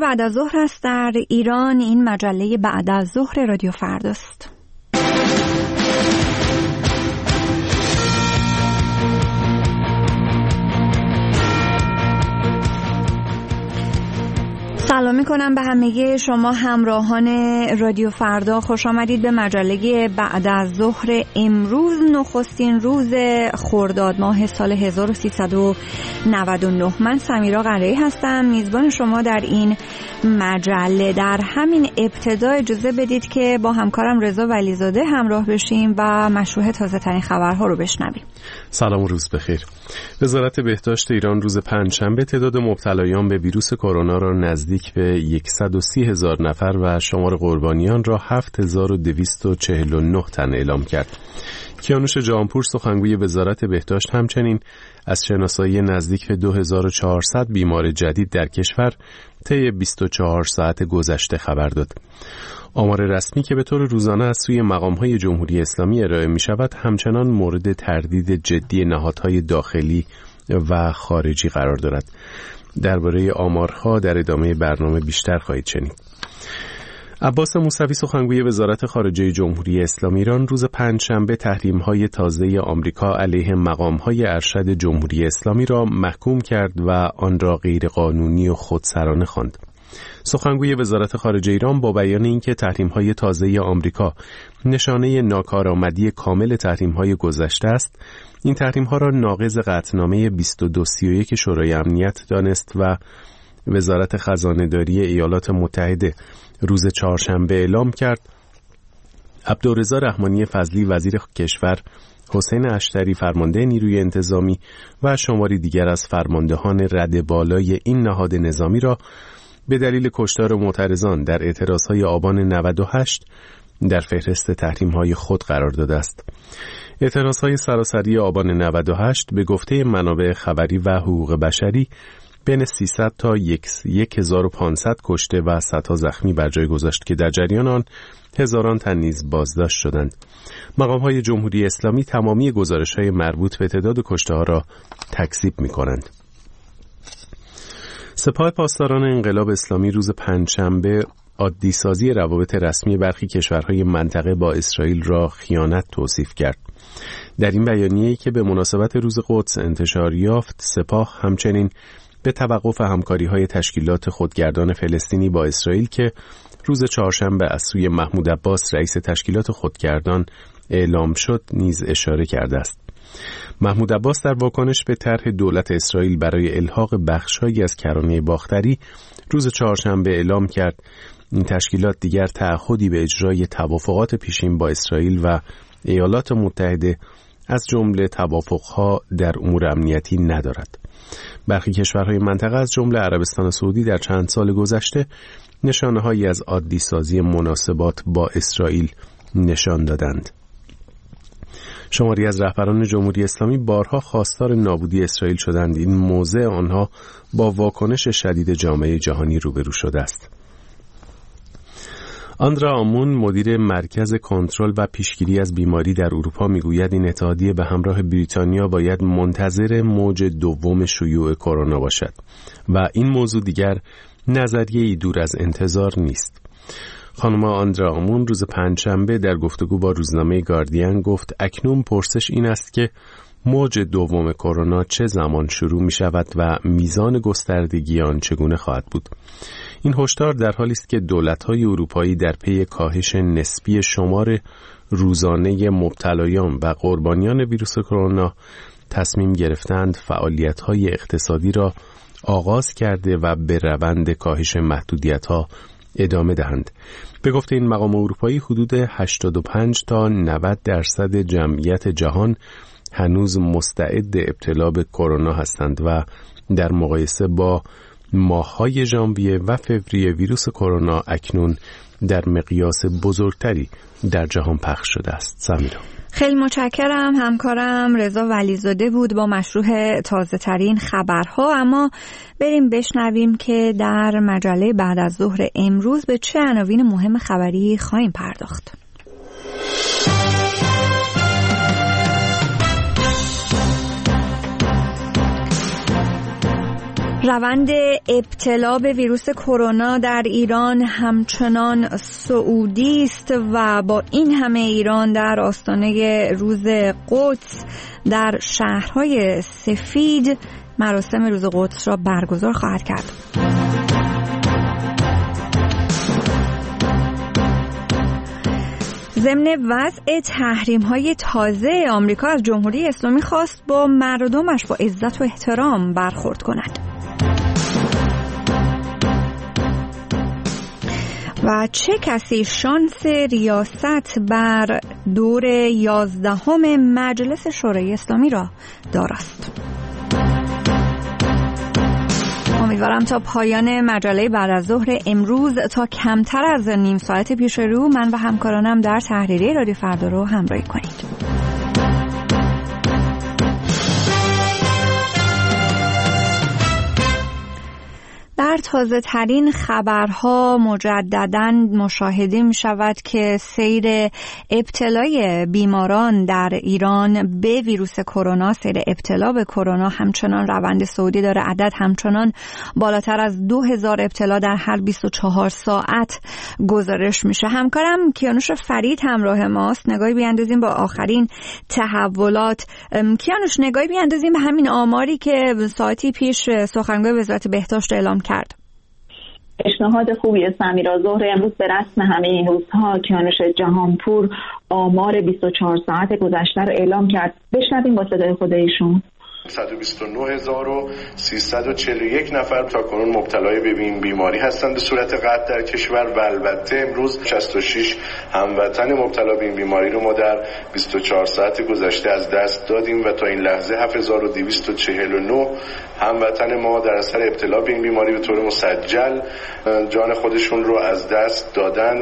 بعد از ظهر است در ایران. این مجله بعد از ظهر رادیو فرداست. سلام میکنم به همه شما همراهان رادیو فردا. خوش آمدید به مجله بعد از ظهر امروز، نخستین روز خرداد ماه سال 1399. من سمیرا قره‌ای هستم، میزبان شما در این مجله. در همین ابتدا اجازه بدید که با همکارم رضا ولیزاده همراه بشیم و مشروع تازه ترین خبرها رو بشنویم. سلام و روز بخیر. وزارت بهداشت ایران روز پنجشنبه تعداد مبتلایان به ویروس کرونا را نزدیک به 130,000 نفر و شمار قربانیان را 7,249 تن اعلام کرد. کیانوش جهانپور سخنگوی وزارت بهداشت همچنین از شناسایی نزدیک به 2400 بیمار جدید در کشور طی 24 ساعت گذشته خبر داد. آمار رسمی که به طور روزانه از سوی مقام‌های جمهوری اسلامی ارائه می‌شود همچنان مورد تردید جدی نهادهای داخلی و خارجی قرار دارد. درباره آمارها در ادامه برنامه بیشتر خواهید شنید. عباس موسوی سخنگوی وزارت خارجه جمهوری اسلامی ایران روز پنجشنبه تحریم‌های تازه آمریکا علیه مقام‌های ارشد جمهوری اسلامی را محکوم کرد و آن را غیرقانونی و خودسرانه خواند. سخنگوی وزارت خارجه ایران با بیان اینکه تحریم‌های تازه آمریکا نشانه ناکارآمدی کامل تحریم‌های گذشته است، این تحریم‌ها را ناقض قطعنامه 2231 شورای امنیت دانست و وزارت خزانه‌داری ایالات متحده روز چهارشنبه اعلام کرد عبدالرضا رحمانی فضلی وزیر کشور، حسین اشتری فرمانده نیروی انتظامی و شماری دیگر از فرماندهان رد بالای این نهاد نظامی را به دلیل کشتار معترضان در اعتراضهای آبان 98 در فهرست تحریم‌های خود قرار داده است. اعتراضهای سراسری آبان 98 به گفته منابع خبری و حقوق بشری بین 300 تا 1500 کشته و صدها زخمی بر جای گذاشت که در جریان آن هزاران تن نیز بازداشت شدند. مقام‌های جمهوری اسلامی تمامی گزارش‌های مربوط به تعداد کشته‌ها را تکذیب می‌کنند. سپاه پاسداران انقلاب اسلامی روز پنجشنبه عادی سازی روابط رسمی برخی کشورهای منطقه با اسرائیل را خیانت توصیف کرد. در این بیانیه‌ای که به مناسبت روز قدس انتشار یافت، سپاه همچنین به توقف همکاری‌های تشکیلات خودگردان فلسطینی با اسرائیل که روز چهارشنبه از سوی محمود عباس رئیس تشکیلات خودگردان اعلام شد نیز اشاره کرده است. محمود عباس در واکنش به طرح دولت اسرائیل برای الحاق بخش‌هایی از کرانه باختری روز چهارشنبه اعلام کرد این تشکیلات دیگر تعهدی به اجرای توافقات پیشین با اسرائیل و ایالات متحده از جمله توافق‌ها در امور امنیتی ندارد. برخی کشورهای منطقه از جمله عربستان سعودی در چند سال گذشته نشانه‌هایی از عادی سازی مناسبات با اسرائیل نشان دادند. شماری از رهبران جمهوری اسلامی بارها خواستار نابودی اسرائیل شدند. این موضع آنها با واکنش شدید جامعه جهانی روبرو شده است. آندرا آمون مدیر مرکز کنترل و پیشگیری از بیماری در اروپا میگوید این اتحادیه به همراه بریتانیا باید منتظر موج دوم شیوع کرونا باشد و این موضوع دیگر نظریه‌ای دور از انتظار نیست. خانم آندرا آمون روز پنجشنبه در گفتگو با روزنامه گاردین گفت اکنون پرسش این است که موج دوم کرونا چه زمان شروع می شود و میزان گستردگی آن چگونه خواهد بود. این هشدار در حالی است که دولت‌های اروپایی در پی کاهش نسبی شمار روزانه مبتلایان و قربانیان ویروس کرونا تصمیم گرفتند فعالیت‌های اقتصادی را آغاز کرده و به روند کاهش محدودیت‌ها ادامه دهند. به گفته این مقام اروپایی حدود 85 تا 90% جمعیت جهان هنوز مستعد ابتلا به کرونا هستند و در مقایسه با ماه‌های ژانویه و فوریه ویروس کرونا اکنون در مقیاس بزرگتری در جهان پخش شده است. سمیرا خیلی متشکرم. همکارم رضا ولیزاده بود با مشروع تازه ترین خبرها. اما بریم بشنویم که در مجله بعد از ظهر امروز به چه عناوین مهم خبری خواهیم پرداخت. روند ابتلا به ویروس کرونا در ایران همچنان صعودی است و با این همه ایران در آستانه روز قدس در شهرهای سفید مراسم روز قدس را برگزار خواهد کرد. ضمن وضع تحریم‌های تازه آمریکا از جمهوری اسلامی خواست با مردمش با عزت و احترام برخورد کند. و چه کسی شانس ریاست بر دور 11 مجلس شورای اسلامی را دارد؟ امیدوارم تا پایان مجله بعد از ظهر امروز تا کمتر از نیم ساعت پیش رو من و همکارانم در تحریریه رادیو فردا رو همراهی کنید. در تازه ترین خبرها مجدداً مشاهده می شود که سیر ابتلای بیماران در ایران به ویروس کرونا، سیر ابتلا به کرونا همچنان روند صعودی داره. عدد همچنان بالاتر از 2000 ابتلا در هر 24 ساعت گزارش میشه. همکارم کیانوش فرید همراه ماست. نگاهی بیاندازیم با آخرین تحولات. کیانوش، نگاهی بیاندازیم به همین آماری که ساعتی پیش سخنگوی وزارت بهداشت اعلام کرد. پیشنهاد خوبی سمیرا. ظهر امروز به رسم همه این روزها کیانوش جهانپور آمار 24 ساعت گذشته رو اعلام کرد. بشنویم با صدای خود ایشون. 129341 نفر تا کنون مبتلای به این بیماری هستند به صورت قطع در کشور و البته امروز 66 هموطن مبتلا به این بیماری رو ما در 24 ساعت گذشته از دست دادیم و تا این لحظه 7249 هموطن ما در اثر ابتلا به این بیماری به طور مسجل جان خودشون رو از دست دادن.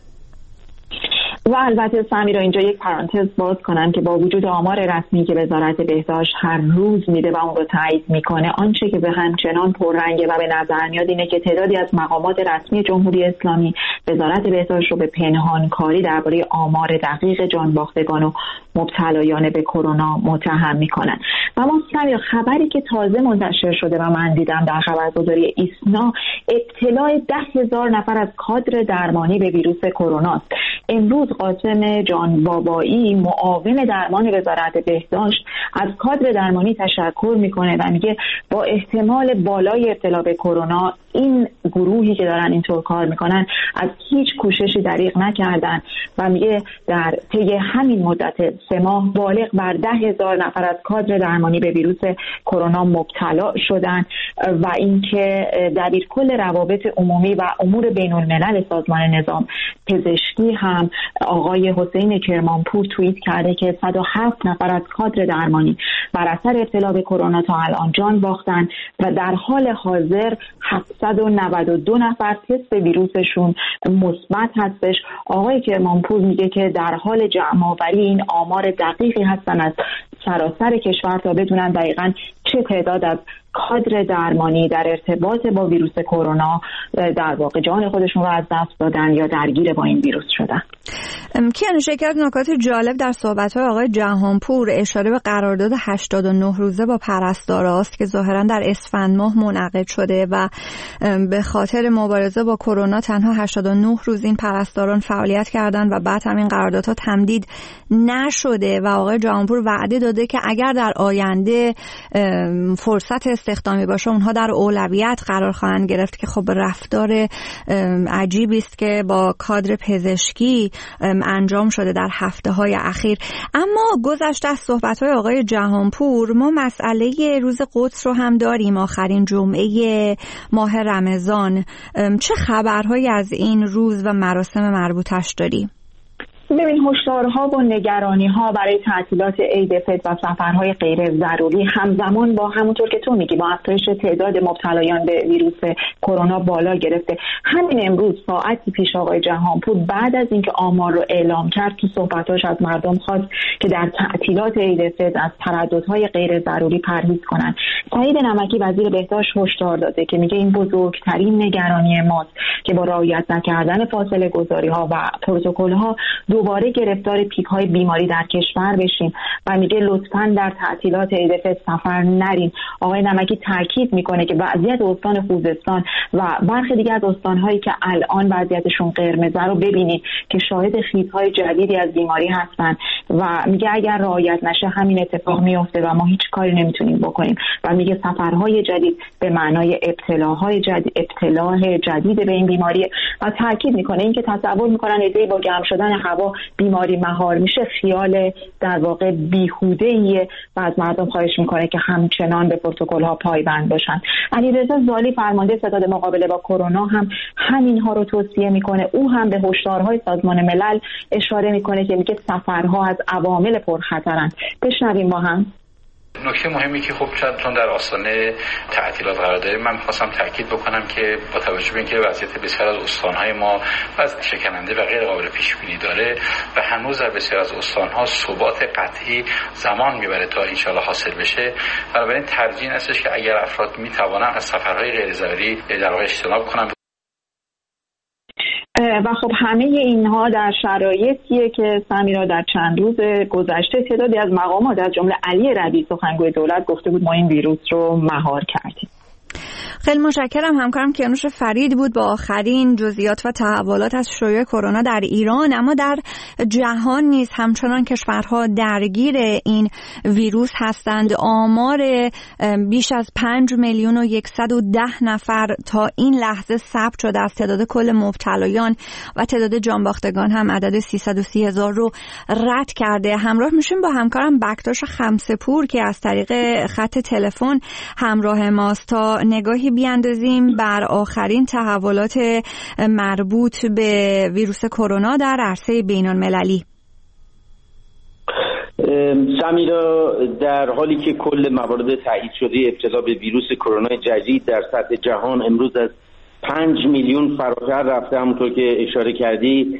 و البته سمیرا اینجا یک پرانتز باز کنم که با وجود آمار رسمی که وزارت بهداشت هر روز میده و اون رو تایید میکنه، آنچه که به همچنان پررنگه و به نظر میاد اینه که تعدادی از مقامات رسمی جمهوری اسلامی وزارت بهداشت رو به پنهانکاری درباره آمار دقیق جانباختگان و مبتلایان به کرونا متهم میکنن. و ما سمیرا خبری که تازه منتشر شده و من دیدم در خبرگزاری ایسنا، ابتلای 10,000 نفر از کادر درمانی به ویروس کرونا است. امروز قاسم جان بابایی معاون درمان وزارت بهداشت از کادر درمانی تشکر میکنه و میگه با احتمال بالای ابتلا به کرونا این گروهی که دارن اینطور کار میکنن از هیچ کوششی دریغ نکردن و میگه در طی همین مدت 3 ماه بالغ بر 10,000 نفر از کادر درمانی به ویروس کرونا مبتلا شدن و اینکه دبیرکل روابط عمومی و امور بین الملل سازمان نظام پزشکی هم آقای حسین کرمانپور توییت کرده که 107 نفر از کادر درمانی بر اثر ابتلا به کرونا تا الان جان باختن و در حال حاضر 792 نفر تست ویروسشون مثبت هستش. آقای کرمانپور میگه که در حال جمع‌آوری این آمار دقیقی هستن از سراسر کشور تا بدونن دقیقاً چه تعداد از کادر درمانی در ارتباط با ویروس کرونا در واقع جان خودشون رو از دست دادن یا درگیر با این ویروس شدن. کیانوش، یکی از نکات جالب در صحبت‌های آقای جهانپور اشاره به قرارداد 89 روزه با پرستاراست که ظاهراً در اسفند ماه منعقد شده و به خاطر مبارزه با کرونا تنها 89 روز این پرستاران فعالیت کردند و بعد همین قراردادها تمدید نشده و آقای جهانپور وعده داده که اگر در آینده فرصت استخدامی باشه اونها در اولویت قرار خواهند گرفت که خب رفتار عجیبی است که با کادر پزشکی انجام شده در هفته‌های اخیر. اما گذشته از صحبت‌های آقای جهانپور ما مسئله روز قدس رو هم داریم، آخرین جمعه ماه رمضان. چه خبرهایی از این روز و مراسم مربوطش داریم؟ ببین، هشدارها و نگرانی‌ها برای تعطیلات عید فطر و سفرهای غیر ضروری همزمان با همونطور که تو میگی با افزایش تعداد مبتلایان به ویروس کرونا بالا گرفته. همین امروز ساعتی پیش آقای جهانپور بعد از اینکه آمار رو اعلام کرد تو صحبتاش از مردم خواست که در تعطیلات عید فطر از ترددهای غیر ضروری پرهیز کنن. سعید نمکی وزیر بهداشت هشدار داده که میگه این بزرگترین نگرانی ماست که با رعایت نکردن فاصله گذاری‌ها و پروتکل‌ها دوباره گرفتار پیک‌های بیماری در کشور بشیم و میگه لطفاً در تعطیلات عید فطر سفر نرین. آقای نمکی تاکید میکنه که وضعیت استان خوزستان و برخی دیگر از استان‌هایی که الان وضعیتشون قرمزه رو ببینید که شاهد خیزهای جدیدی از بیماری هستن و میگه اگر رعایت نشه همین اتفاق میفته و ما هیچ کاری نمیتونیم بکنیم و میگه سفرهای جدید به معنای ابتلاع جدید به این بیماری و تاکید میکنه اینکه تصور میکنن ایده با گرم شدن هوا بیماری مهار میشه خیال در واقع بیهوده‌ایه و از مردم خواهش میکنه که همچنان به پروتکل‌ها پایبند باشن. علیرضا زالی فرمانده ستاد مقابله با کرونا هم همینها رو توصیه میکنه. او هم به هشدارهای سازمان ملل اشاره میکنه که میگه سفرها از عوامل پرخطرن. بشنویم با هم. نکته مهمی که خب چون در آستانه تعطیلات قرار داریم، من می‌خواستم تاکید بکنم که با توجه به اینکه وضعیت بسیار از استان‌های ما وضع شکننده و غیر قابل پیش بینی داره و هنوز در بسیار از استان‌ها ثبات قطعی زمان میبره تا ان شاءالله حاصل بشه، بنابراین ترجیح هستش که اگر افراد میتوانن از سفرهای غیر ضروری در واقع اجتناب کنن. و خب همه اینها در شرایطیه که سمیرا در چند روز گذشته تعدادی از مقامات از جمله علی ربیعی سخنگوی دولت گفته بود ما این ویروس رو مهار کردیم. خیلی متشکرم. همکارم کیانوش فرید بود با آخرین جزئیات و تحولات از شیوع کرونا در ایران. اما در جهان نیز همچنان کشورها درگیر این ویروس هستند. آمار بیش از 5,110,000 تا این لحظه ثبت شده از تعداد کل مبتلایان و تعداد جانباختگان هم عدد 330,000 رو رد کرده. همراه میشیم با همکارم بکتاش خمسه‌پور که از طریق خط تلفن همراه ماست تا نگاهی بیاندازیم بر آخرین تحولات مربوط به ویروس کرونا در عرصه بین‌المللی. سمیرا، در حالی که کل موارد تایید شده ابتلا به ویروس کرونا جدید در سطح جهان امروز از 5 میلیون فراتر رفته، همونطور که اشاره کردی،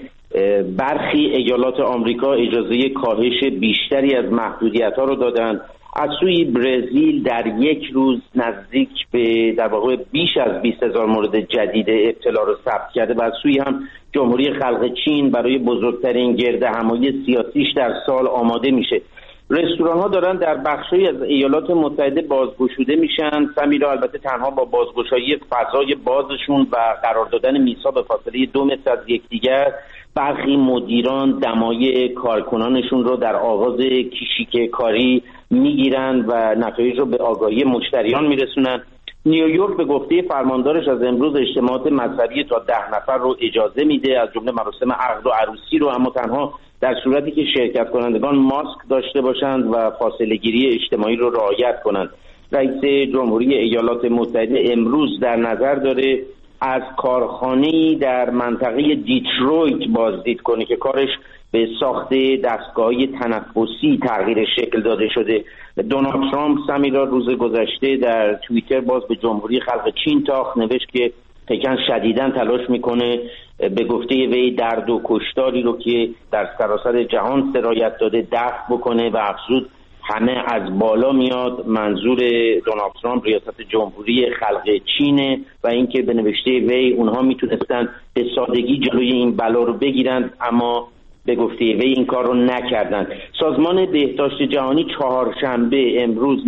برخی ایالات آمریکا اجازه کاهش بیشتری از محدودیت‌ها رو دادند. از سوی برزیل در یک روز نزدیک به در واقع بیش از 20,000 مورد جدید ابتلا رو ثبت کرده و از سوی هم جمهوری خلق چین برای بزرگترین گردهمایی سیاسیش در سال آماده میشه. رستوران ها دارن در بخشی از ایالات متحده بازگشوده میشن. سمیرا، البته تنها با بازگشایی فضای بازشون و قرار دادن میزها به فاصله 2 متر از یکدیگر، برخی مدیران دمای کارکنانشون رو در آغاز کیشیک کاری میگیرن و نتایج رو به آگاهی مشتریان میرسونن. نیویورک به گفته فرماندارش از امروز اجتماعات مذهبی تا 10 نفر رو اجازه میده، از جمله مراسم عقد و عروسی رو، اما تنها در صورتی که شرکت کنندگان ماسک داشته باشند و فاصله گیری اجتماعی رو رعایت کنند. رئیس جمهوری ایالات متحده امروز در نظر داره از کارخانه‌ای در منطقه دیترویت بازدید کنه که کارش به ساخت دستگاه‌های تنفسی تغییر شکل داده شده. دونالد ترامپ سمیرا روز گذشته در توییتر باز به جمهوری خلق چین تاخت، نوشت که پکن شدیداً تلاش میکنه به گفته وی درد و کشتاری رو که در سراسر جهان سرایت داده دفع بکنه و افزود همه از بالا میاد. منظور دونالد ترامپ ریاست جمهوری خلق چینه و اینکه به نوشته وی اونها میتونستن به سادگی جلوی این بلا رو بگیرن، اما به گفته وی این کار رو نکردن. سازمان بهداشت جهانی چهارشنبه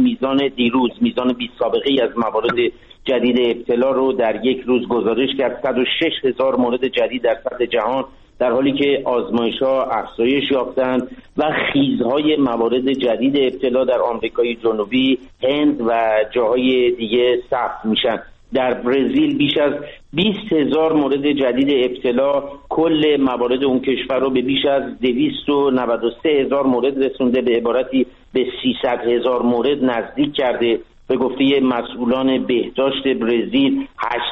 دیروز میزان بی سابقه ای از موارد جدید ابتلا رو در یک روز گزارش کرد. 106,000 مورد جدید در سطح جهان، در حالی که آزمایش‌ها افزایش یافتند و خیزهای موارد جدید ابتلا در آمریکای جنوبی، هند و جاهای دیگه ثبت میشن. در برزیل بیش از 20,000 مورد جدید ابتلا کل موارد اون کشور رو به بیش از 293,000 مورد رسونده، به عبارتی به 300,000 مورد نزدیک کرده. به گفته مسئولان بهداشت برزیل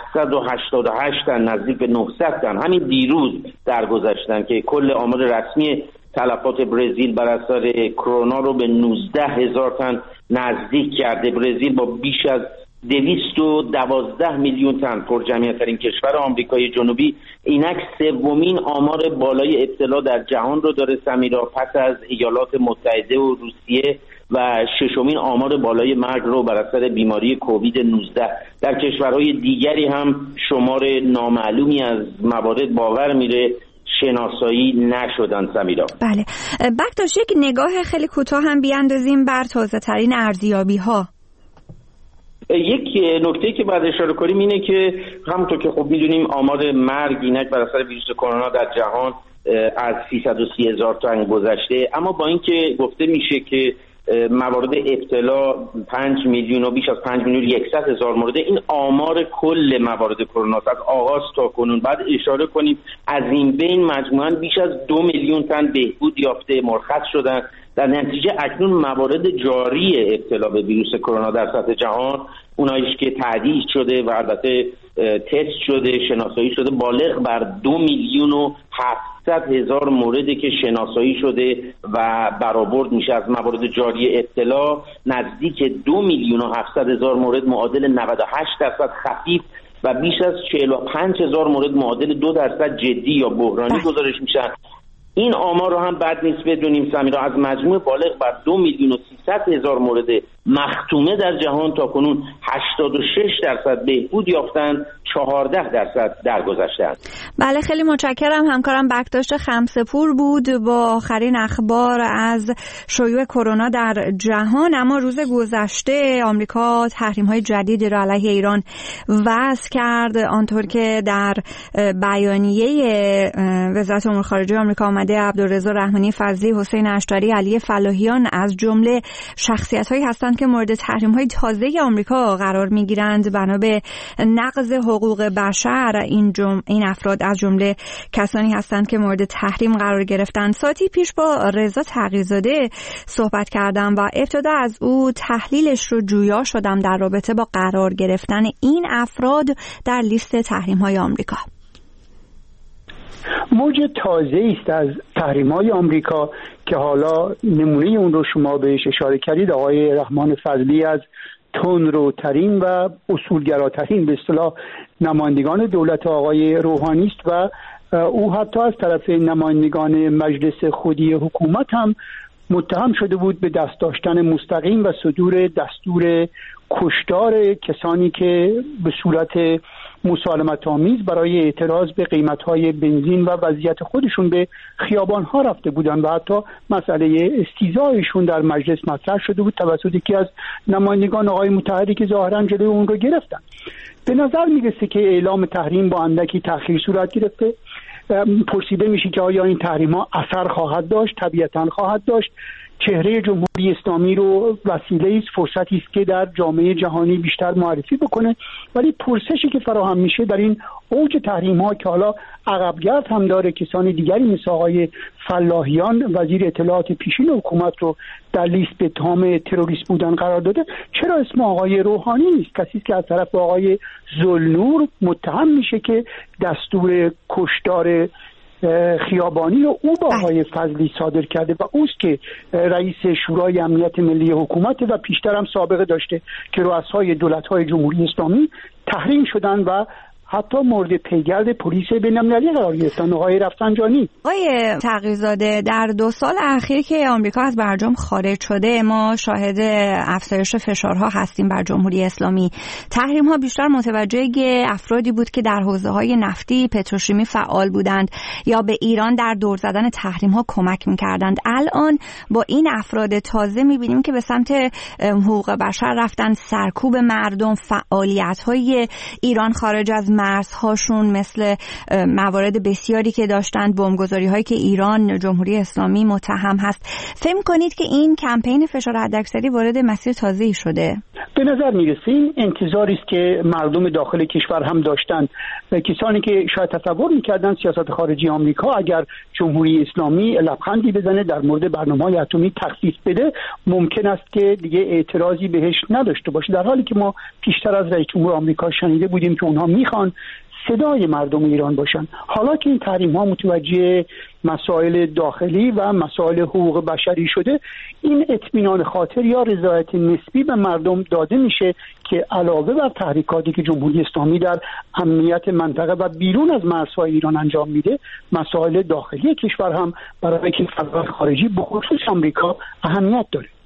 888 تن نزدیک به 900 تن همین دیروز درگذشتن که کل آمار رسمی تلفات برزیل بر اثر کرونا رو به 19,000 تن نزدیک کرده. برزیل با بیش از 212 میلیون تن پرجمعیت‌ترین کشور آمریکای جنوبی اینک سومین آمار بالای ابتلا در جهان رو داره سمیرا، پس از ایالات متحده و روسیه، و ششمین آمار بالای مرگ رو بر اثر بیماری کووید 19. در کشورهای دیگری هم شمار نامعلومی از موارد باور میره شناسایی نشدن. سمیرا بله، بکتاش یک نگاه خیلی کوتاه هم بیاندازیم بر تازه ترین ارزیابی ها. یک نکته که باید اشاره کنیم اینه که همونطور که خب میدونیم آمار مرگ اینک بر اثر ویروس کرونا در جهان از 330,000 تا گذشته، اما با اینکه گفته میشه که موارد ابتلا 5 میلیون و بیش از 5,100,000 مورد، این آمار کل موارد کرونا از آغاز تا کنون. بعد اشاره کنیم از این بین مجموعاً بیش از 2 میلیون تن بهبود یافته، مرخص شدن. در نتیجه اکنون موارد جاری ابتلا به ویروس کرونا در سطح جهان، اوناییش که تعدیل شده و البته تست شده، شناسایی شده، بالغ بر 2,700,000 موردی که شناسایی شده و برآورد میشه از موارد جاری ابتلا. نزدیک 2,700,000 مورد معادل 98% خفیف و بیش از 45,000 مورد معادل 2% جدی یا بحرانی گزارش میشن. این آمار رو هم بد نیست بدونیم سمیرا، از مجموع بالغ بر 2,300,000 مورد مختومه در جهان تا کنون 86% بهبود یافتند، 14% درگذشتند. بله، خیلی متشکرم. همکارم بکتاش خمسه‌پور بود با آخرین اخبار از شیوع کرونا در جهان. اما روز گذشته آمریکا تحریم‌های جدیدی را علیه ایران وضع کرد. آنطور که در بیانیه وزارت امور خارجه آمریکا آمده، عبدالرضا رحمانی فضلی، حسین اشتری، علی فلاحیان از جمله شخصیت‌هایی هستند که مورد تحریم‌های تازه آمریکا قرار می‌گیرند بنا به نقض حقوق بشر. این افراد از جمله کسانی هستند که مورد تحریم قرار گرفتند. ساعتی پیش با رضا تقی‌زاده صحبت کردم و ابتدا از او تحلیلش رو جویا شدم در رابطه با قرار گرفتن این افراد در لیست تحریم‌های آمریکا. موج تازه است از تحریم‌های آمریکا که حالا نمونه اون رو شما بهش اشاره کردید. آقای رحمان فضلی از تندروترین و اصولگراترین به اصطلاح نمایندگان دولت آقای روحانی است و او حتی از طرف نمایندگان مجلس خودی حکومت هم متهم شده بود به دست داشتن مستقیم و صدور دستور کشتار کسانی که به صورت مسالمت‌آمیز برای اعتراض به قیمت‌های بنزین و وضعیت خودشون به خیابان‌ها رفته بودند و حتی مسئله استیضاحشون در مجلس مطرح شده بود توسط یکی از نمایندگان آقای مطهری که ظاهراً جلوی اون رو گرفتن. به نظر میرسه که اعلام تحریم با اندکی تأخیر صورت گرفته. پرسیده میشه که آیا این تحریم‌ها اثر خواهد داشت؟ طبیعتاً خواهد داشت. چهره جمهوری اسلامی رو وسیله است، فرصتی است که در جامعه جهانی بیشتر معرفی بکنه، ولی پرسشی که فراهم میشه در این اوج تحریم‌ها که حالا عقبگرد هم داره، کسان دیگری مثل آقای فلاحیان وزیر اطلاعات پیشین حکومت رو در لیست به اتهام تروریست بودن قرار داده، چرا اسم آقای روحانی نیست؟ کسی که از طرف آقای ذوالنور متهم میشه که دستور کشتار خیابانی رو او با آقای فضلی صادر کرده و اوست که رئیس شورای امنیت ملی حکومت و پیشتر هم سابقه داشته که رؤسای دولت‌های جمهوری اسلامی تحریم شدن و حتی مورد پیگرد پلیس بین‌المللی قرار گرفتن. آقای رفسنجانی. آقای تقی‌زاده، در 2 سال اخیر که آمریکا از برجام خارج شده ما شاهد افزایش فشارها هستیم بر جمهوری اسلامی. تحریم‌ها بیشتر متوجه افرادی بود که در حوزه‌های نفتی، پتروشیمی فعال بودند یا به ایران در دور زدن تحریم‌ها کمک می‌کردند. الان با این افراد تازه می‌بینیم که به سمت حقوق بشر رفتن، سرکوب مردم، فعالیت‌های ایران خارج از مرزهاشون مثل موارد بسیاری که داشتند، بمبگذاری‌هایی که ایران جمهوری اسلامی متهم هست. فهم کنید که این کمپین فشار حداکثری وارد مسیر تازه‌ای شده؟ به نظر میرسه این انتظاری است که مردم داخل کشور هم داشتند. کسانی که شاید تصور می‌کردند سیاست خارجی آمریکا اگر جمهوری اسلامی لبخندی بزنه در مورد برنامه‌های اتمی تخفیف بده، ممکن است که دیگه اعتراضی بهش نداشته باشه، در حالی که ما پیشتر از رئیس جمهور آمریکا شنیده بودیم که اونها میخوان صدای مردم ایران باشن. حالا که این تحریم‌ها متوجه مسائل داخلی و مسائل حقوق بشری شده، این اطمینان خاطر یا رضایت نسبی به مردم داده میشه که علاوه بر تحریکاتی که جمهوری اسلامی در امنیت منطقه و بیرون از مرزهای ایران انجام میده، مسائل داخلی کشور هم برای کشورهای خارجی به خصوص آمریکا اهمیت داره.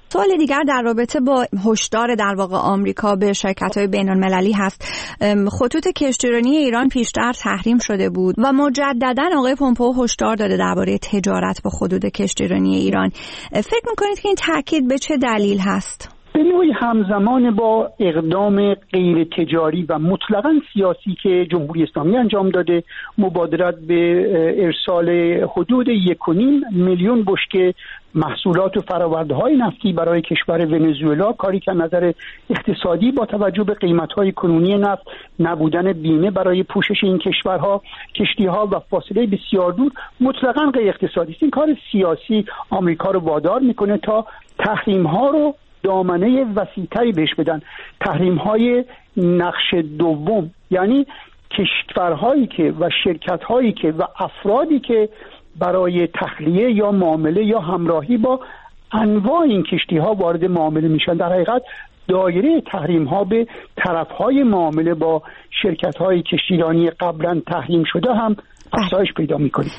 سوال دیگر در رابطه با هشدار در واقع آمریکا به شرکت‌های بین‌المللی هست. خطوط کشتیرانی ایران پیشتر تحریم شده بود و مجدداً آقای پومپئو هشدار داده درباره تجارت با خطوط کشتیرانی ایران. فکر می‌کنید که این تاکید به چه دلیل هست؟ به نوعی همزمان با اقدام غیر تجاری و مطلقاً سیاسی که جمهوری اسلامی انجام داده، مبادرت به ارسال حدود 1.5 میلیون بشکه محصولات و فرآورده‌های نفتی برای کشور ونزوئلا، کاری که از نظر اقتصادی با توجه به قیمت‌های کنونی نفت، نبودن بیمه برای پوشش این کشورها، کشتی‌ها و فاصله بسیار دور، مطلقاً غیر اقتصادی است. این کار سیاسی آمریکا رو وادار می‌کنه تا تحریم‌ها رو دامنه وسیع‌تری بهش بدن. تحریم‌های نقش دوم، یعنی کشورهایی که و شرکت‌هایی که و افرادی که برای تخلیه یا معامله یا همراهی با انواع این کشتی‌ها وارد معامله میشن. در حقیقت دایره تحریم‌ها به طرف‌های معامله با شرکت‌های کشتیرانی قبلا تحریم شده هم افزایش پیدا می‌کنه.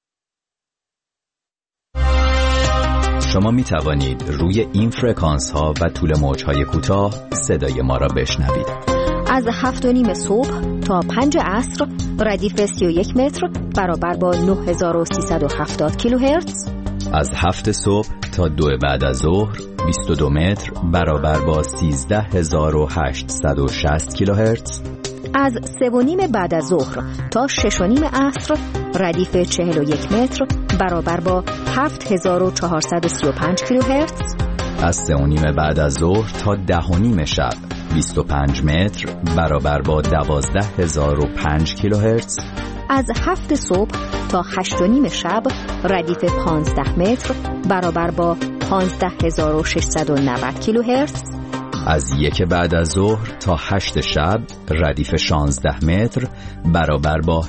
شما می توانید روی این فرکانس ها و طول موج های کوتاه صدای ما را بشنوید. از 7:30 صبح تا 5 عصر ردیف 31 متر برابر با 9370 کیلوهرتز. از 7 صبح تا 2 بعد از ظهر 22 متر برابر با 13860 کیلوهرتز. از 3:30 بعد از ظهر تا 6:30 عصر ردیف 41 متر برابر با 7435 کیلوهرتز. از 3:30 بعد از ظهر تا 10:30 شب 25 متر برابر با 12005 کیلوهرتز. از 7 صبح تا 8:30 شب ردیف 15 متر برابر با 15690 کیلوهرتز. از 1 بعد از ظهر تا 8 شب ردیف 16 متر برابر با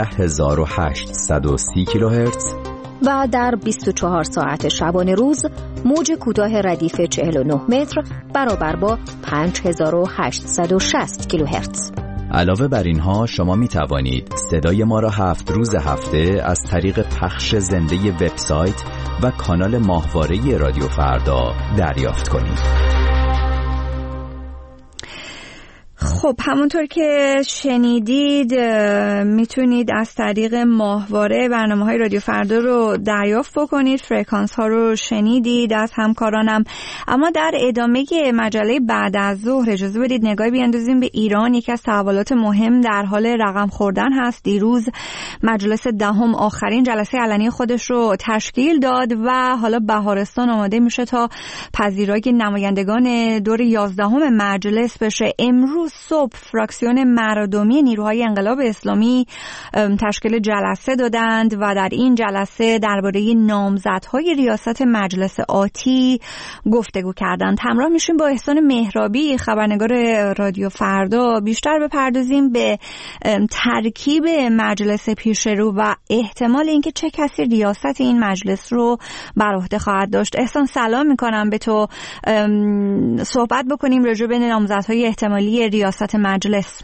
17830 کیلوهرتز. و در 24 ساعت شبانه روز موج کوتاه ردیف 49 متر برابر با 5860 کیلوهرتز. علاوه بر اینها شما می توانید صدای ما را 7 روز هفته از طریق پخش زنده وبسایت و کانال ماهواره رادیو فردا دریافت کنید. خب همونطور که شنیدید میتونید از طریق ماهواره برنامه‌های رادیو فردا رو دریافت بکنید. فرکانس ها رو شنیدید از همکارانم. اما در ادامه مجله بعد از ظهر اجازه بدید نگاهی بیاندازیم به ایران. یکی از تحولات مهم در حال رقم خوردن هست. دیروز مجلس دهم آخرین جلسه علنی خودش رو تشکیل داد و حالا بهارستان آماده میشه تا پذیرایی نمایندگان دور 11 مجلس بشه. امروز صبح فراکسیون مردمی نیروهای انقلاب اسلامی تشکیل جلسه دادند و در این جلسه درباره نامزدهای ریاست مجلس آتی گفتگو کردند. همراه میشیم با احسان مهرابی خبرنگار رادیو فردا. بیشتر بپردازیم به ترکیب مجلس پیشرو و احتمال اینکه چه کسی ریاست این مجلس رو بر عهده خواهد داشت. احسان سلام میکنم به تو. صحبت بکنیم راجع به نامزدهای احتمالی ریاست مجلس.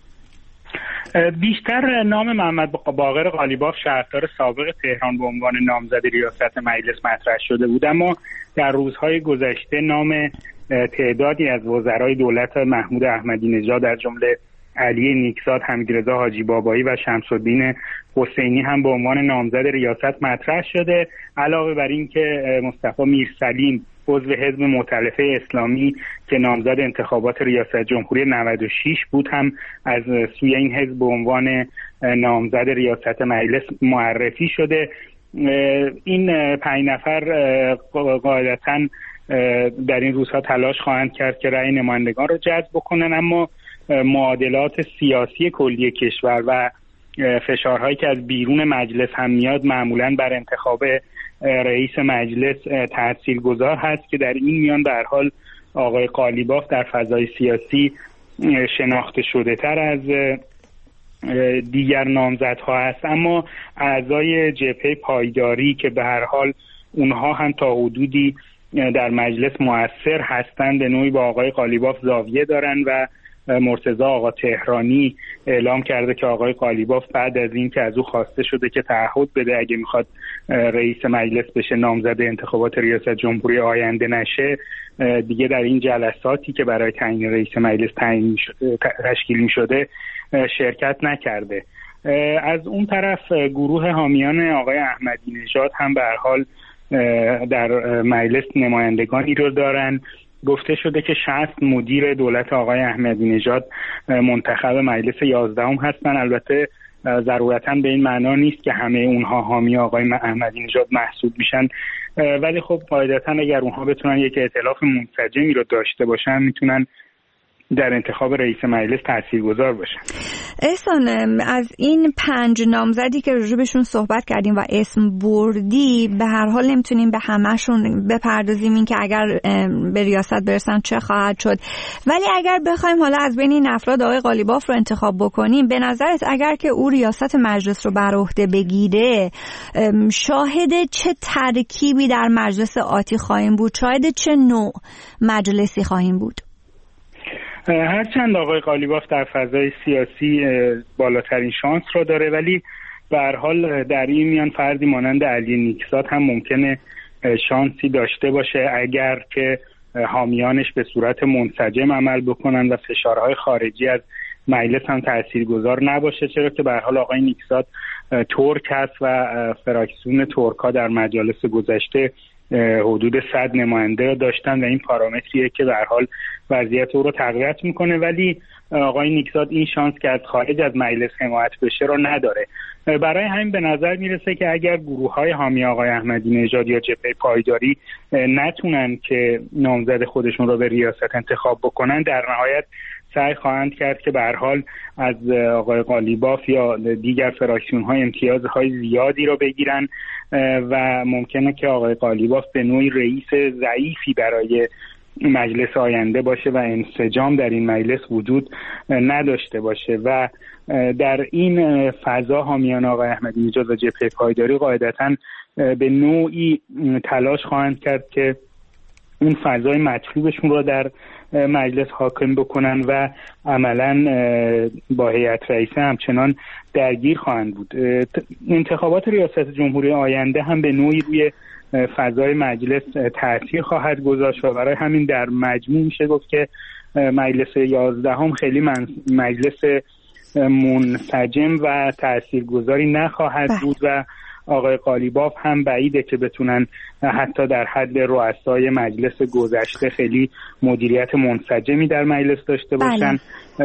بیشتر نام محمد باقر قالیباف شهردار سابق تهران به عنوان نامزد ریاست مجلس مطرح شده بود، اما در روزهای گذشته نام تعدادی از وزرای دولت محمود احمدی نژاد از جمله علی نیکزاد، حمیدرضا حاجی بابایی و شمس‌الدین حسینی هم به عنوان نامزد ریاست مطرح شده. علاوه بر این که مصطفی میرسلیم عضو حزب مؤتلفه اسلامی که نامزد انتخابات ریاست جمهوری 96 بود هم از سوی این حزب به عنوان نامزد ریاست مجلس معرفی شده. این 5 نفر قاعدتاً در این روزها تلاش خواهند کرد که رأی نمایندگان رو جذب بکنن، اما معادلات سیاسی کلی کشور و فشارهایی که از بیرون مجلس هم میاد معمولاً بر انتخاب رئیس مجلس تاثیرگذار هست که در این میان به هر حال آقای قالیباف در فضای سیاسی شناخته شده تر از دیگر نامزدها هست. اما اعضای جبهه پایداری که به هر حال اونها هم تا حدودی در مجلس مؤثر هستند به نوعی با آقای قالیباف زاویه دارن و مرتضی آقا تهرانی اعلام کرده که آقای قالیباف بعد از این که از او خواسته شده که تعهد بده اگه میخواد رئیس مجلس بشه نامزد انتخابات ریاست جمهوری آینده نشه، دیگه در این جلساتی که برای تعیین رئیس مجلس تشکیل میشده شرکت نکرده. از اون طرف گروه حامیان آقای احمدی نژاد هم به هر حال در مجلس نمایندگانی رو دارن. گفته شده که 60 مدیر دولت آقای احمدی نژاد منتخب مجلس 11 هستن. البته ضرورتاً به این معنا نیست که همه اونها حامی آقای احمدی نژاد محسوب میشن، ولی خب قاعدتاً اگر اونها بتونن یک ائتلاف منسجمی رو داشته باشن میتونن در انتخاب رئیس مجلس تاثیرگذار باشن. احسان، از این 5 نامزدی که راجبشون صحبت کردیم و اسم بردی، به هر حال نمیتونیم به همه‌شون بپردازیم این که اگر به ریاست برسن چه خواهد شد، ولی اگر بخوایم حالا از بین این افراد آقای قالیباف رو انتخاب بکنیم، به نظرت اگر که او ریاست مجلس رو بر عهده بگیره شاهد چه ترکیبی در مجلس آتی خواهیم بود؟ شاهد چه نوع مجلسی خواهیم بود؟ هرچند آقای قالیباف در فضای سیاسی بالاترین شانس رو داره، ولی به هر حال در این میان فردی مانند علی نیکزاد هم ممکنه شانسی داشته باشه اگر که حامیانش به صورت منسجم عمل بکنن و فشارهای خارجی از مجلس هم تاثیرگذار نباشه، چرا که به هر حال آقای نیکزاد ترک هست و فراکسیون ترک‌ها در مجالس گذشته حدود 100 نماینده داشتن و این پارامتریه که به هر حال وضعیت او رو تقویت میکنه، ولی آقای نیکزاد این شانس که از خارج از مجلس حمایت بشه رو نداره. برای همین به نظر میرسه که اگر گروه‌های حامی آقای احمدی نژاد یا جبهه پایداری نتونن که نامزد خودشون رو به ریاست انتخاب بکنن، در نهایت سعی خواهند کرد که به هر حال از آقای قالیباف یا دیگر فراکسیون‌های امتیازهای زیادی رو بگیرن و ممکنه که آقای قالیباف به نوعی رئیس ضعیفی برای مجلس آینده باشه و انسجام در این مجلس وجود نداشته باشه و در این فضا حامیان آقای احمدی نژاد و جبهه پایداری قاعدتاً به نوعی تلاش خواهند کرد که اون فضای مطلوبشون رو در مجلس حاکم بکنن و عملاً با هیئت رئیسه همچنان درگیر خواهند بود. انتخابات ریاست جمهوری آینده هم به نوعی روی فضای مجلس تأثیر خواهد گذاشت و برای همین در مجموع میشه گفت که مجلس 11 هم خیلی مجلس منسجم و تأثیرگذاری نخواهد بود و آقای قالیباف هم بعیده که بتونن حتی در حد رؤسای مجلس گذشته خیلی مدیریت منسجمی در مجلس داشته باشن.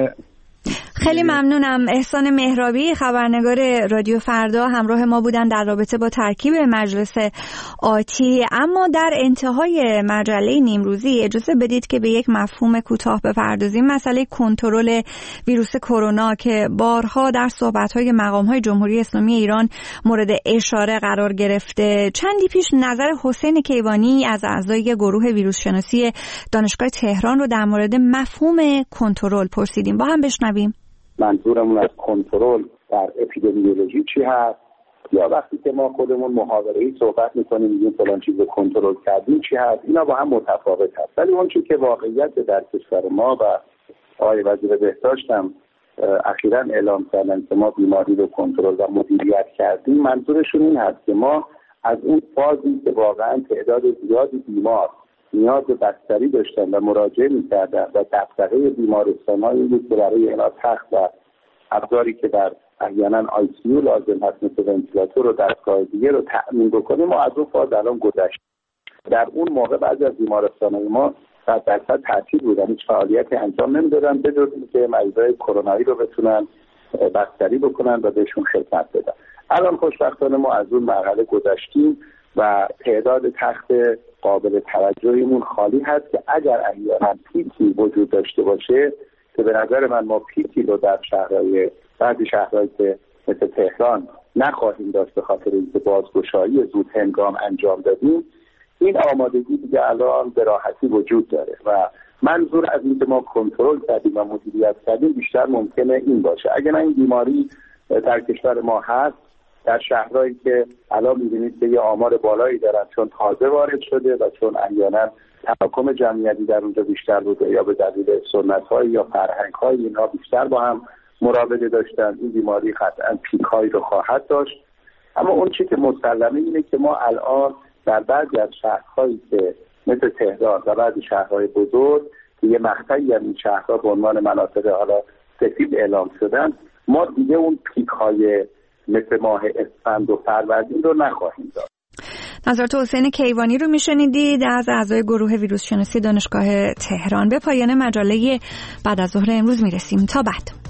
خیلی ممنونم. احسان مهرابی خبرنگار رادیو فردا همراه ما بودن در رابطه با ترکیب مجلس آتی. اما در انتهای مجله نیمروزی اجازه بدید که به یک مفهوم کوتاه بپردازیم، مسئله کنترل ویروس کرونا که بارها در صحبت‌های مقام‌های جمهوری اسلامی ایران مورد اشاره قرار گرفته. چندی پیش نظر حسین کیوانی از اعضای گروه ویروس شناسی دانشگاه تهران رو در مورد مفهوم کنترل پرسیدیم. با هم بشنویم. منظورمون از کنترل در اپیدمیولوژی چی هست، یا وقتی که ما خودمون محاوره‌ای صحبت می‌کنیم میگیم فلان چیز رو کنترل کردیم چی هست، اینا با هم متفاوت هست. ولی اون چیزی که واقعیت در کشور ما و آقای وزیر بهداشت هم اخیراً اعلام کردن که ما بیماری رو کنترل و مدیریت کردیم، منظورشون این هست که ما از اون فازی که واقعاً تعداد زیادی بیمار نیاز به بستری داشتن و مراجعه می‌کردن و دغدغه بیمارستان‌هایی بود که برای اینا تخت و ابزاری که در احیانا ICU لازم هست مثل ونتیلاتور و دستگاه دیگه رو تأمین بکنیم، ما از اون فاز الان گذشتیم. در اون موقع بعضی از بیمارستان‌های ما 100% تعطیل بودن، هیچ فعالیتی انجام نمی‌دادن به جز اینکه مریضای کرونایی رو بتونن بستری بکنن و بهشون خدمت بدن. الان خوشبختانه ما از اون مرحله گذشتیم و تعداد تخت قابل توجهیمون خالی هست که اگر احیانا پیکی وجود داشته باشه، که به نظر من ما پیکی رو در بعضی شهرهایی که مثل تهران نخواهیم داشت به خاطر اینکه بازگشایی زود هنگام انجام دادیم، این آمادگی دیگه الان به راحتی وجود داره و منظور از اینکه ما کنترل کردیم و مدیریت کردیم بیشتر ممکنه این باشه. اگر این بیماری در کشور ما هست، در شهرهایی که الان می‌بینید که یه آمار بالایی دارن چون تازه وارد شده و چون احیانا تراکم جمعیتی در اونجا بیشتر بوده یا به دلیل سنت‌های یا فرهنگ‌های اینها بیشتر با هم مراوده داشتن. این بیماری قطعاً پیک‌هایی رو خواهد داشت. اما اون چیزی که مسلمه اینه که ما الان در بعضی از شهرهایی که مثل تهران و بعضی شهرهای بزرگ که یه مقطعی از این شهرها به عنوان مناطق حالا سفید اعلام شدن، ما دیگه اون پیک‌های مثل ماه اسفند و فروردین رو نخواهیم داشت. نظرات حسین کیوانی رو میشنیدید از اعضای گروه ویروس شناسی دانشگاه تهران. به پایان مجله بعد از ظهر امروز میرسیم. تا بعد.